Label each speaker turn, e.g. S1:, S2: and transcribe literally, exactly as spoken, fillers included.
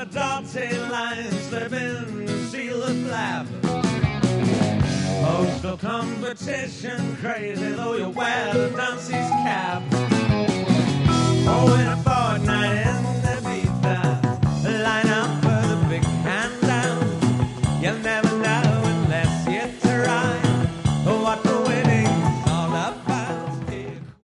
S1: dotted line slipping to seal the flap. Postal competition crazy, though you wear the Dancy